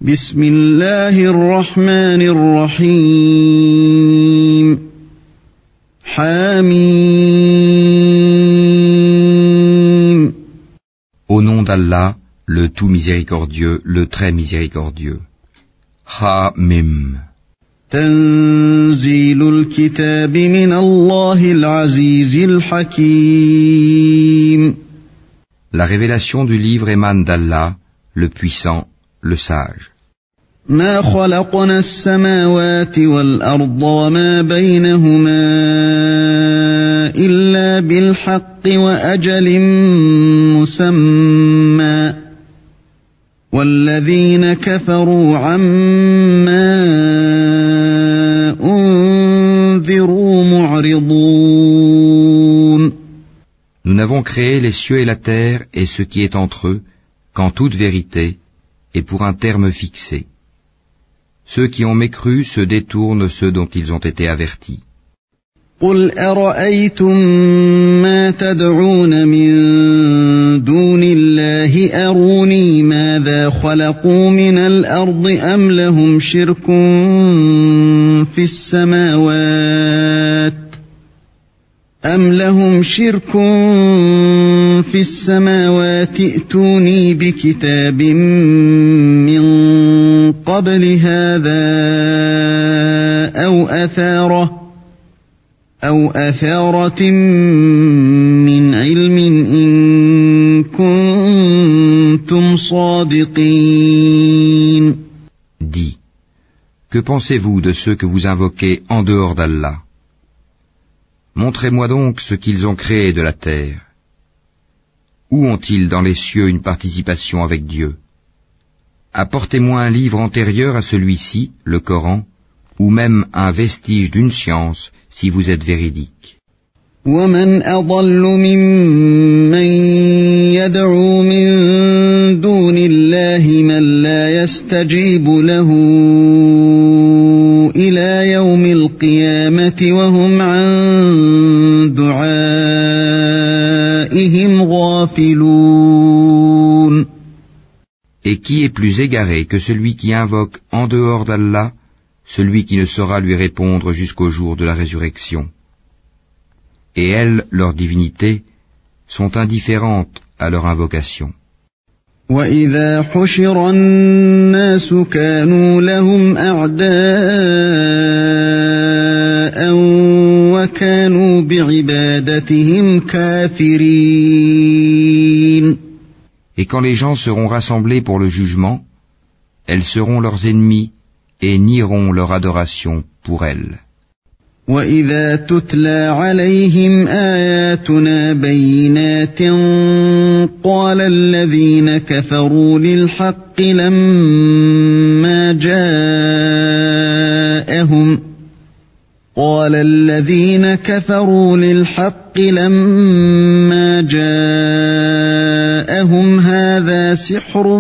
بسم الله الرحمن الرحيم حميم. Au nom d'Allah, le tout miséricordieux, le très miséricordieux. Ha-mim. تنزيل الكتاب من الله العزيز الحكيم. La révélation du livre émane d'Allah, le puissant, le sage. ما خلقنا السماوات والأرض وما بينهما إلا بالحق وأجل مسمى والذين كفروا عما أنذروا معرضون. Nous n'avons créé les cieux et la terre et ce qui est entre eux qu'en toute vérité et pour un terme fixé. Ceux qui ont mécru se détournent ceux dont ils ont été avertis. قل أرأيتم ما تدعون من دون الله أروني ماذا خلقوا من الأرض أم لهم شرك في السماوات ائتوني بكتاب من قبل هذا أو أثارة من علم إن كنتم صادقين. Dis, que pensez-vous de ceux que vous invoquez en dehors d'Allah? Montrez-moi donc ce qu'ils ont créé de la terre. Où ont-ils dans les cieux une participation avec Dieu? Apportez-moi un livre antérieur à celui-ci, le Coran, ou même un vestige d'une science, si vous êtes véridique. ومن أضل ممن يدعو من دون الله من لا يستجيب له إلى يوم القيامة وهم عن دعائهم غافلون. Et qui est plus égaré que celui qui invoque en dehors d'Allah, celui qui ne saura lui répondre jusqu'au jour de la résurrection? Et elles, leurs divinités, sont indifférentes à leur invocation. وَإِذَا حُشِرَ النَّاسُ كَانُوا لَهُمْ أَعْدَاءً وَكَانُوا بِعِبَادَتِهِمْ كَافِرِينَ. Et quand les gens seront rassemblés pour le jugement, elles seront leurs ennemis et nieront leur adoration pour elles. وَإِذَا تُتْلَى عَلَيْهِمْ آيَاتُنَا بَيِّنَاتٍ قَالَ الَّذِينَ كَفَرُوا لِلْحَقِّ لَمَّا جَاءَهُمْ هَذَا سِحْرٌ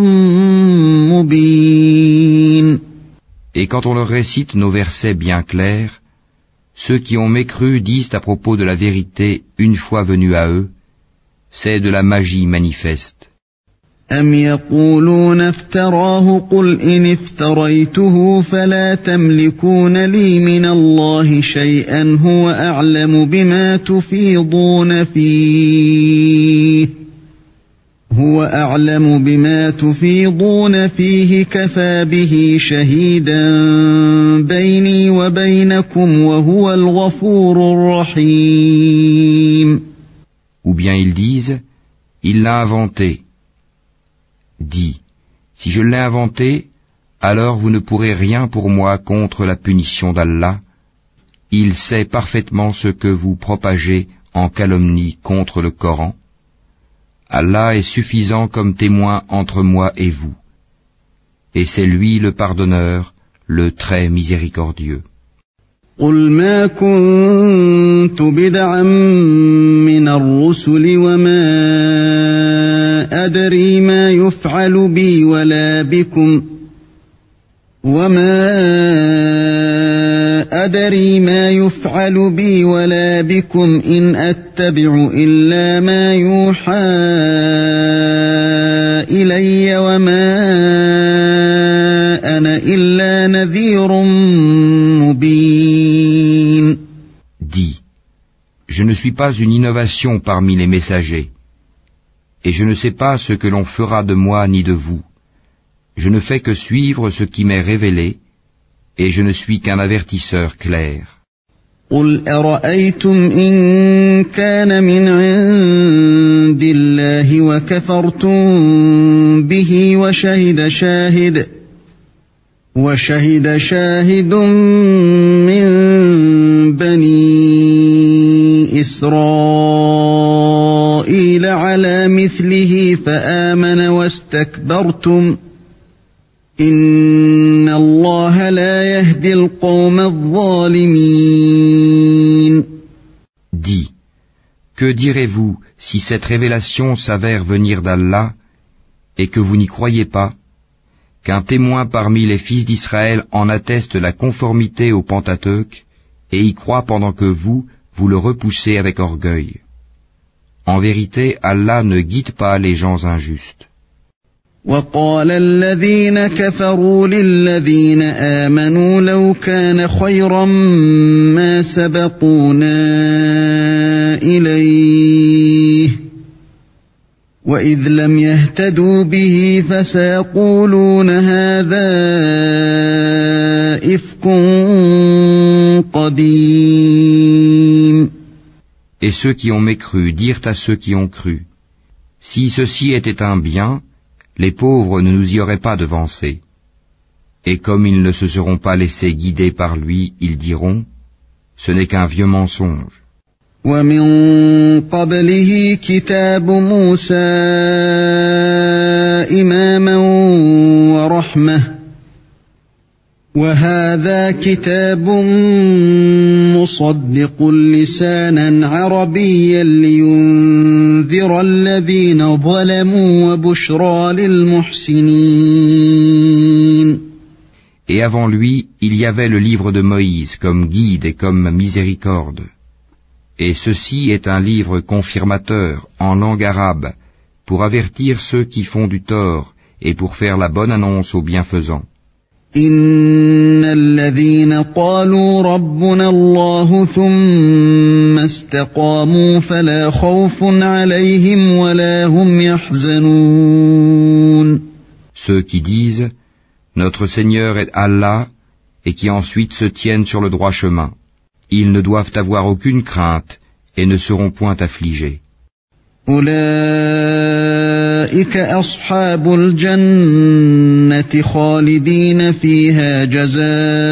مُبِينٌ. Et quand on leur récite nos versets bien clairs, ceux qui ont mécru disent à propos de la vérité une fois venue à eux, c'est de la magie manifeste. أَمْ يَقُولُونَ افْتَرَاهُ قُلْ إِنِ افْتَرَيْتُهُ فَلَا تَمْلِكُونَ لِي مِنَ اللَّهِ شَيْئًا هُوَ أَعْلَمُ بِمَا تُفِيضُونَ فِيهِ كَفَى بِهِ شَهِيدًا بَيْنِي وَبَيْنَكُمْ وَهُوَ الْغَفُورُ الرَّحِيمُ. Ou bien ils disent, il l'a inventé. Dis, si je l'ai inventé, alors vous ne pourrez rien pour moi contre la punition d'Allah. Il sait parfaitement ce que vous propagez en calomnie contre le Coran. Allah est suffisant comme témoin entre moi et vous. Et c'est lui le pardonneur, le très miséricordieux. قُلْ مَا كُنْتُ بِدْعًا مِنَ الرُّسُلِ وَمَا أَدْرِي مَا يُفْعَلُ بِي وَلَا بِكُمْ إِنْ أَتَّبِعُ إِلَّا مَا يُوحَى إِلَيَّ وَمَا إلا نذير مبين. Dis, je ne suis pas une innovation parmi les messagers, et je ne sais pas ce que l'on fera de moi ni de vous. Je ne fais que suivre ce qui m'est révélé, et je ne suis qu'un avertisseur clair. قل أرأيتم إن كان من عند الله وكفرتم به وشهد شاهد من بني إسرائيل على مثله فآمن واستكبرتم إن الله لا يهدي القوم الظالمين. Dis, que direz-vous si cette révélation s'avère venir d'Allah et que vous n'y croyez pas, qu'un témoin parmi les fils d'Israël en atteste la conformité au Pentateuque et y croit pendant que vous le repoussez avec orgueil. En vérité, Allah ne guide pas les gens injustes. وقال الذين كفروا للذين آمنوا لو كان خيرا ما سبقونا إليه وإذ لم يهتدوا به فسيقولون هذا إفك قديم. Et ceux qui ont mécru dirent à ceux qui ont cru, si ceci était un bien, les pauvres ne nous y auraient pas devancés. Et comme ils ne se seront pas laissés guider par lui, ils diront, ce n'est qu'un vieux mensonge. ومن قبله كتاب موسى إماما ورحمة وهذا كتاب مصدق لسانا عربيا لينذر الذين ظلموا وبشرى للمحسنين. Et avant lui, il y avait le livre de Moïse comme guide et comme miséricorde. Et ceci est un livre confirmateur en langue arabe pour avertir ceux qui font du tort et pour faire la bonne annonce aux bienfaisants. إن الذين قالوا ربنا الله ثم استقاموا فلا خوف عليهم ولا هم يحزنون. Ceux qui disent notre Seigneur est Allah et qui ensuite se tiennent sur le droit chemin, ils ne doivent avoir aucune crainte et ne seront point affligés. أولئك أصحاب الجنة خالدين فيها جزاء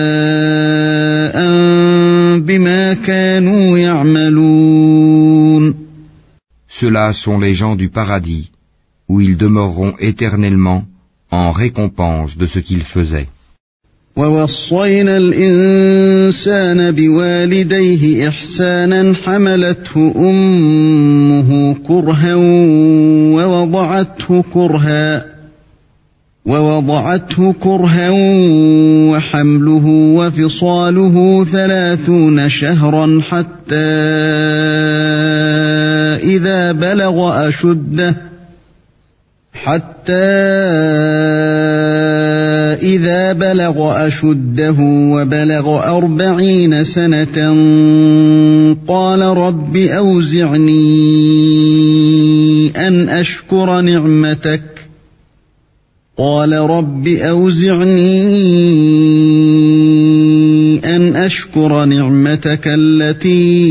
بما كانوا يعملون. Ceux-là sont les gens du paradis, où ils demeureront éternellement en récompense de ce qu'ils faisaient. ووصينا الإنسان بوالديه إحسانا حملته أمه كرها ووضعته كرها وحمله وفصاله 30 شهرا حتى إذا بلغ أشده وبلغ 40 سنة قال رب أوزعني أن أشكر نعمتك التي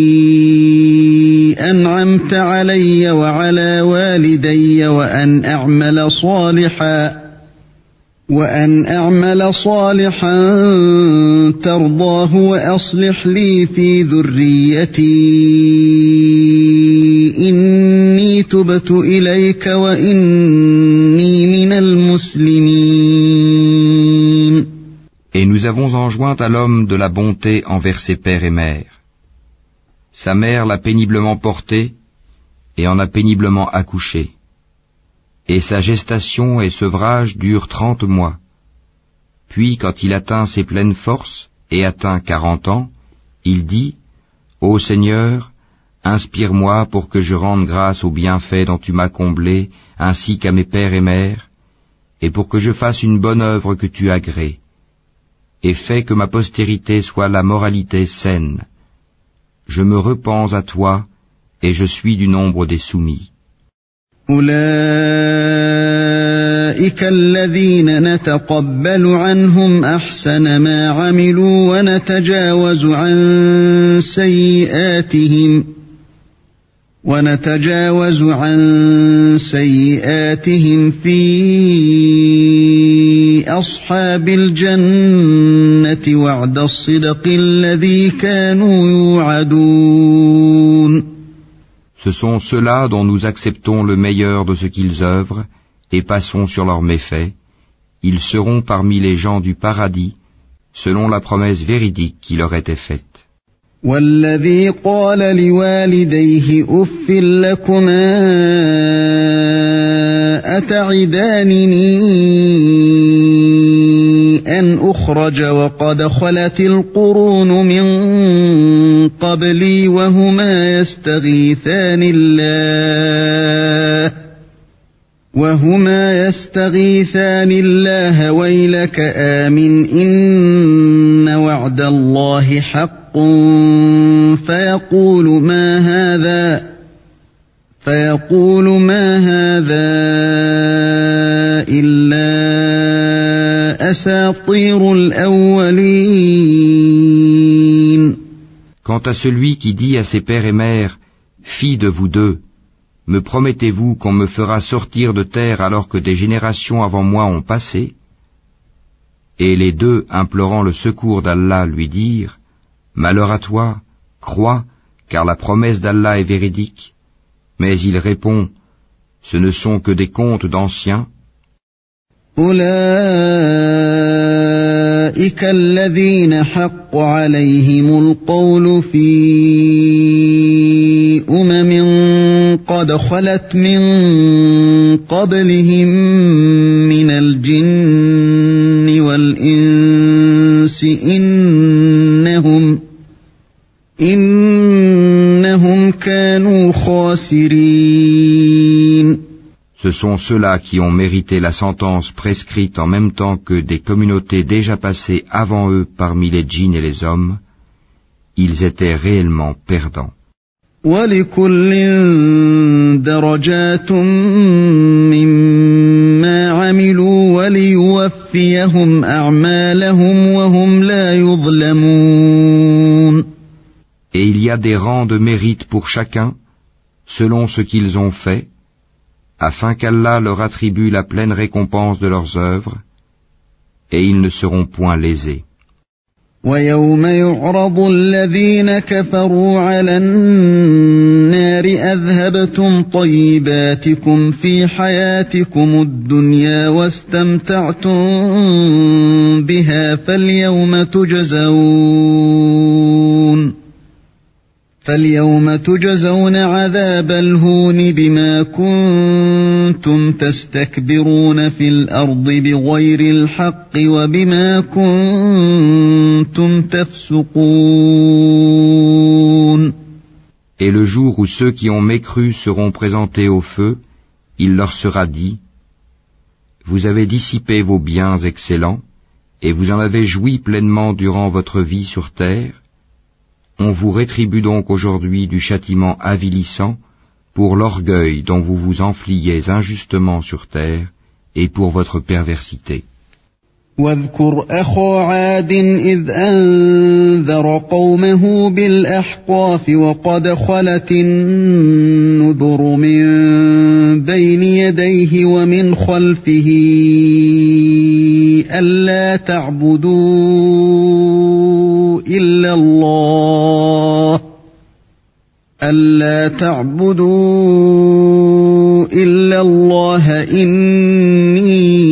أنعمت علي وعلى والدي وأن أعمل صالحا ترضاه وأصلح لي في ذريتي إني تبت إليك وإني من المسلمين. Et nous avons enjoint à l'homme de la bonté envers ses pères et mères. Sa mère l'a péniblement porté et en a péniblement accouché. Et sa gestation et sevrage durent 30 mois. Puis, quand il atteint ses pleines forces et atteint 40 ans, il dit, Ô Seigneur, inspire-moi pour que je rende grâce aux bienfaits dont tu m'as comblé, ainsi qu'à mes pères et mères, et pour que je fasse une bonne œuvre que tu agrées, et fais que ma postérité soit la moralité saine. Je me repens à toi, et je suis du nombre des soumis. أولئك الذين نتقبل عنهم أحسن ما عملوا ونتجاوز عن سيئاتهم في أصحاب الجنة وعد الصدق الذي كانوا يوعدون. Ce sont ceux-là dont nous acceptons le meilleur de ce qu'ils œuvrent et passons sur leurs méfaits. Ils seront parmi les gens du paradis, selon la promesse véridique qui leur était faite. والذي قال لوالديه أف لكما أتعدانني أن أخرج وقد خلت القرون من قبلي وهما يستغيثان الله ويلك آمن إن وعد الله حق فيقول ما هذا إلا أساطير الأولين. Quant à celui qui dit à ses pères et mères, filles de vous deux, me promettez-vous qu'on me fera sortir de terre alors que des générations avant moi ont passé? Et les deux, implorant le secours d'Allah, lui dirent, malheur à toi, crois, car la promesse d'Allah est véridique. Mais il répond, ce ne sont que des contes d'anciens. أولئك الذين حق عليهم القول في قد خلت من قبلهم من الجن والإنس إنهم كانوا خاسرين. Ce sont ceux-là qui ont mérité la sentence prescrite en même temps que des communautés déjà passées avant eux parmi les djinns et les hommes. Ils étaient réellement perdants. وَلِكُلٍّ دَرَجَاتٌ مِّمَّا عَمِلُوا وَلِيُوَفِّيَهُمْ أَعْمَالَهُمْ وَهُمْ لَا يُظْلَمُونَ. Et il y a des rangs de mérite pour chacun, selon ce qu'ils ont fait, afin qu'Allah leur attribue la pleine récompense de leurs œuvres, et ils ne seront point lésés. وَيَوْمَ يُعْرَضُ الَّذِينَ كَفَرُوا عَلَى النَّارِ أَذْهَبْتُمْ طَيِّبَاتِكُمْ فِي حَيَاتِكُمُ الدُّنْيَا وَاسْتَمْتَعْتُمْ بِهَا فَالْيَوْمَ تُجْزَوْنَ عَذَابَ الْهُونِ بِمَا كُنتُمْ تَسْتَكْبِرُونَ فِي الْأَرْضِ بِغَيْرِ الْحَقِّ وَبِمَا كُنتُمْ تَفْسُقُونَ. Et le jour où ceux qui ont mécru seront présentés au feu, il leur sera dit, vous avez dissipé vos biens excellents, et vous en avez joui pleinement durant votre vie sur terre. On vous rétribue donc aujourd'hui du châtiment avilissant pour l'orgueil dont vous vous enfliez injustement sur terre et pour votre perversité. واذكر أخا عاد إذ أنذر قومه بالأحقاف وقد خلت النذر من بين يديه ومن خلفه ألا تعبدوا إلا الله إني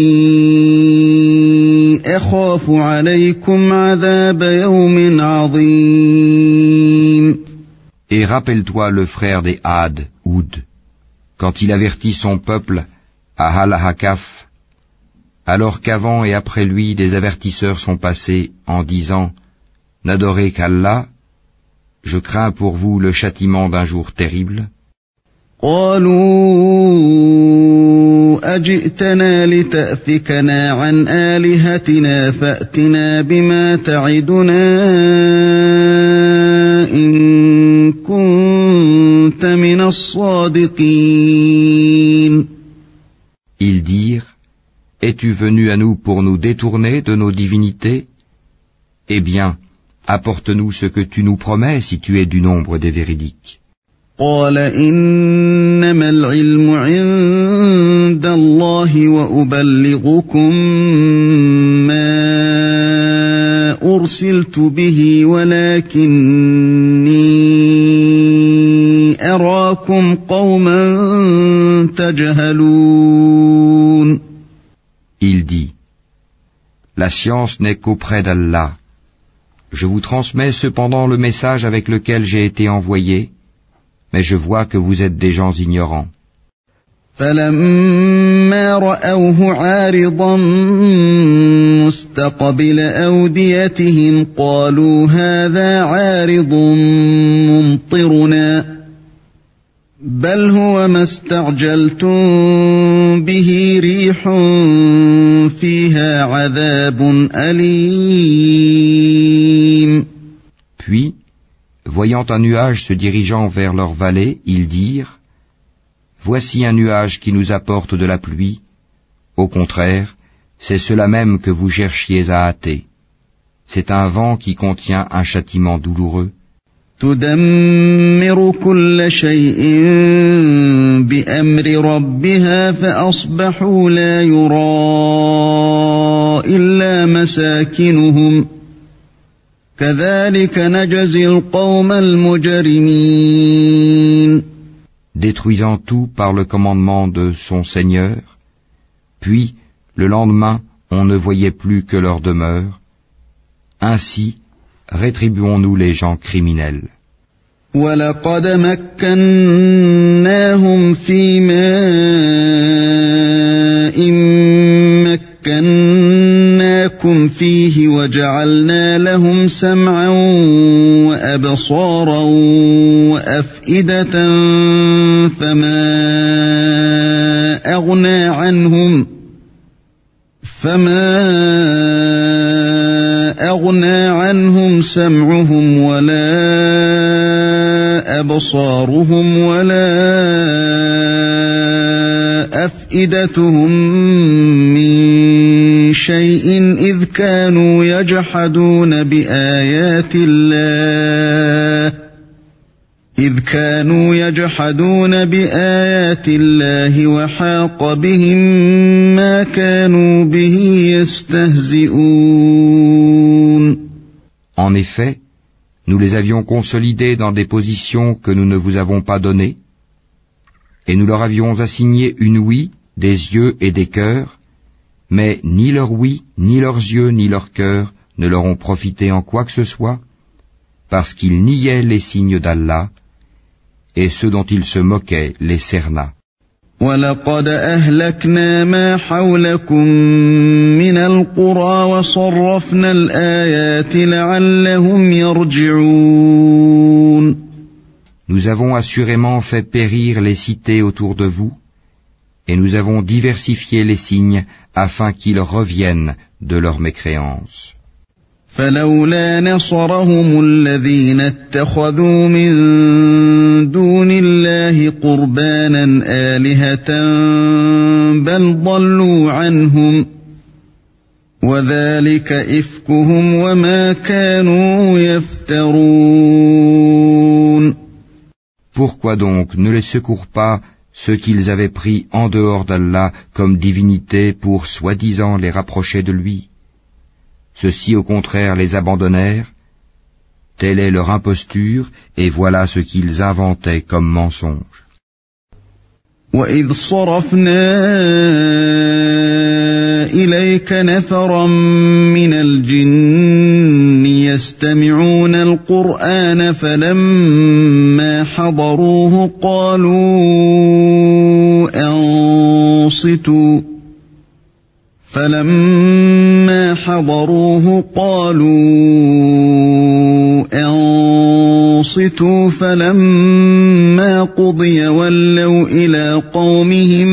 أخاف عليكم عذاب يوم عظيم. Et rappelle-toi le frère des Had, Houd, quand il avertit son peuple à Al-Hakaf, alors qu'avant et après lui des avertisseurs sont passés en disant « N'adorez qu'Allah, je crains pour vous le châtiment d'un jour terrible ». قالوا أجئتنا لتأفكنا عن آلهتنا فأتنا بما تعدنا إن كنت من الصادقين. Ils dirent, es-tu venu à nous pour nous détourner de nos divinités? Eh bien, apporte-nous ce que tu nous promets si tu es du nombre des véridiques. قال إنما العلم عند الله وأبلغكم ما أرسلت به ولكني أراكم قوما تجهلون. Il dit, la science n'est qu'auprès d'Allah. Je vous transmets cependant le message avec lequel j'ai été envoyé, mais je vois que vous êtes des gens ignorants. فلما رأوه عارضا مستقبل أوديتهم قالوا هذا عارض ممطرنا بل هو ما استعجلتم به ريح فيها عذاب أليم. Puis, voyant un nuage se dirigeant vers leur vallée, ils dirent, voici un nuage qui nous apporte de la pluie. Au contraire, c'est cela même que vous cherchiez à hâter. C'est un vent qui contient un châtiment douloureux. تدمر كل شيء بأمر ربها فأصبحوا لا يرى إلا مساكنهم كذلك نجزي القوم المجرمين. Détruisant tout par le commandement de son Seigneur, puis, le lendemain, on ne voyait plus que leur demeure. Ainsi, rétribuons-nous les gens criminels. وَلَقَدْ مَكَّنَّاهُمْ فِي مَاءٍ مَكَّنَّاكُمْ فِيهِ وَجَعَلْنَا لَهُمْ سَمْعًا وَأَبْصَارًا وَأَفْئِدَةً فَمَا أغنى عنهم سمعهم ولا أبصارهم ولا أفئدتهم من شيء إذ كانوا يجحدون بآيات الله وحاق بهم ما كانوا به يستهزئون. En effet, nous les avions consolidés dans des positions que nous ne vous avons pas données, et nous leur avions assigné une ouïe, des yeux et des cœurs, mais ni leur ouïe, ni leurs yeux, ni leurs cœurs ne leur ont profité en quoi que ce soit, parce qu'ils niaient les signes d'Allah, et ceux dont ils se moquaient les cerna. وَلَقَدْ أَهْلَكْنَا مَا حَوْلَكُمْ مِنَ الْقُرَى وَصَرَّفْنَا الْآيَاتِ لَعَلَّهُمْ يَرْجِعُونَ. Nous avons assurément fait périr les cités autour de vous, et nous avons diversifié les signes afin qu'ils reviennent de leur mécréance. فلولا نصرهم الذين اتخذوا من دون الله قربانا آلهة بل ضلوا عنهم وذلك إفكهم وما كانوا يفترون. Pourquoi donc ne les secourent pas ceux qu'ils avaient pris en dehors d'Allah comme divinités pour soi-disant les rapprocher de lui? Ceux-ci au contraire les abandonnèrent, telle est leur imposture, et voilà ce qu'ils inventaient comme mensonge. وَإِذْ صَرَفْنَا إِلَيْكَ نَفَرًا مِنَ الْجِنِّ يَسْتَمِعُونَ الْقُرْآنَ فَلَمَّا حَضَرُوهُ قالوا أنصتوا أنصتوا فلما قضي ولوا إلى قومهم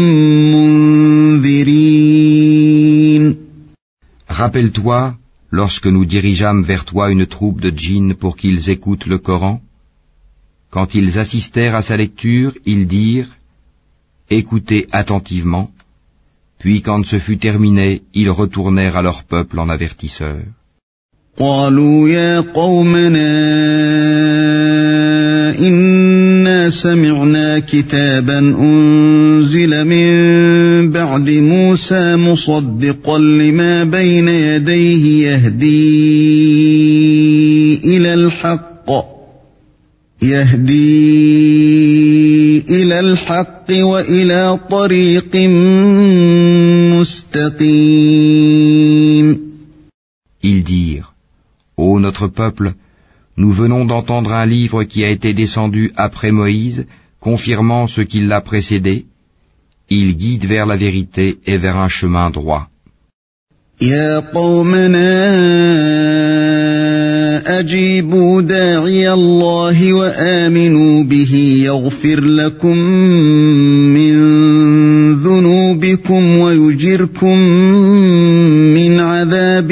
منذرين. Rappelle-toi, lorsque nous dirigeâmes vers toi une troupe de djinns pour qu'ils écoutent le Coran, quand ils assistèrent à sa lecture, ils dirent « Écoutez attentivement », puis quand ce fut terminé, ils retournèrent à leur peuple en avertisseurs. قالوا يا قومنا إنا سمعنا كتابا أنزل من بعد موسى مصدقا لما بين يديه يهدي إلى الحق وإلى طريق مستقيم. Ils dirent, Ô notre peuple, nous venons d'entendre un livre qui a été descendu après Moïse, confirmant ce qui l'a précédé. Il guide vers la vérité et vers un chemin droit. يا قومنا أجيبوا داعي الله وآمنوا به يغفر لكم من ذنوبكم ويجركم من عذاب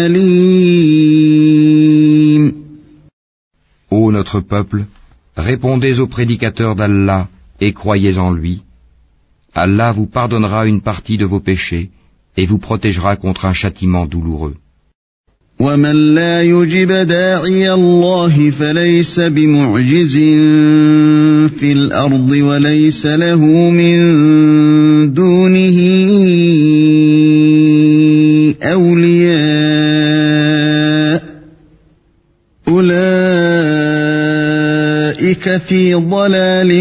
أليم. Ô notre peuple, répondez au prédicateur d'Allah et croyez en lui. Allah vous pardonnera une partie de vos péchés et vous protégera contre un châtiment douloureux. ومن لا يجب داعي الله فليس بمعجز في الأرض وليس له من دونه أولياء أولئك في ضلال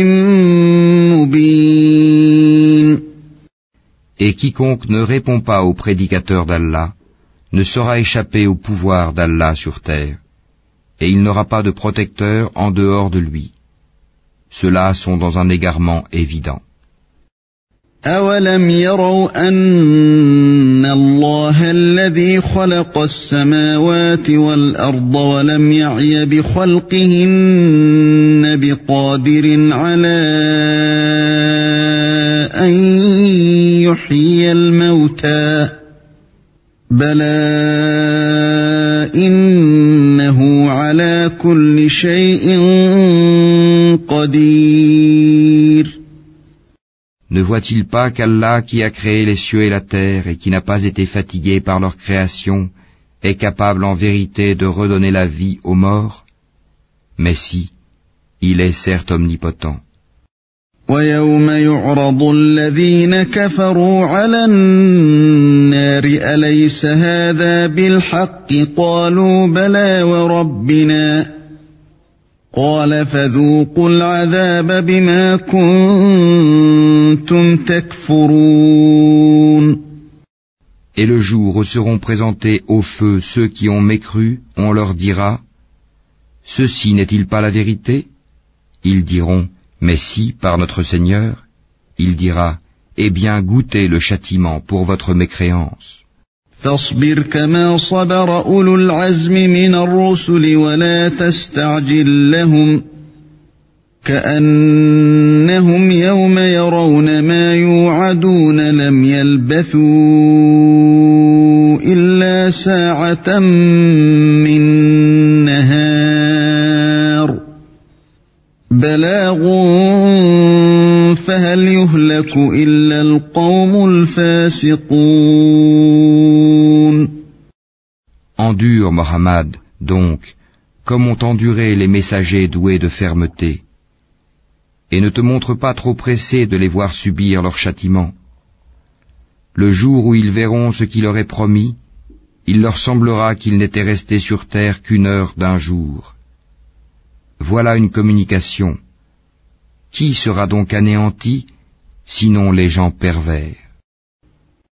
مبين. Et quiconque ne répond pas au prédicateur d'Allah ne saura échapper au pouvoir d'Allah sur terre, et il n'aura pas de protecteur en dehors de lui. Ceux-là sont dans un égarement évident. أَوَلَمْ يَرَوْا أَنَّ اللَّهَ الَّذِي خَلَقَ السَّمَاوَاتِ وَالْأَرْضَ وَلَمْ يَعْيَ بِخَلْقِهِنَّ بِقَادِرٍ عَلَىٰ أَن يُحْيِيَ الْمَوْتَىٰ بَلَىٰ إِنَّهُ عَلَىٰ كُلِّ شَيْءٍ قَدِيرٌ. Ne voit-il pas qu'Allah qui a créé les cieux et la terre et qui n'a pas été fatigué par leur création est capable en vérité de redonner la vie aux morts? Mais si, il est certes omnipotent. وَيَوْمَ يُعْرَضُ الَّذِينَ كَفَرُوا عَلَى النَّارِ أَلَيْسَ هَذَا بِالْحَقِّ قَالُوا بَلَىٰ وَرَبِّنَا قَالَ فَذُوقُوا الْعَذَابَ بِمَا كُنتُمْ تَكْفُرُونَ. Et le jour où seront présentés au feu ceux qui ont mécru, on leur dira, ceci n'est-il pas la vérité? Ils diront, mais si, par notre Seigneur. Il dira, eh bien goûtez le châtiment pour votre mécréance. فاصبر كما صبر أولو العزم من الرسل ولا تستعجل لهم كأنهم يوم يرون ما يوعدون لم يلبثوا إلا ساعة من نهار بلاغ فهل يهلك إلا القوم الفاسقون. Endure, Mohammed, donc, comme ont enduré les messagers doués de fermeté, et ne te montre pas trop pressé de les voir subir leur châtiment. Le jour où ils verront ce qui leur est promis, il leur semblera qu'il n'était resté sur terre qu'une heure d'un jour. Voilà une communication. Qui sera donc anéanti, sinon les gens pervers?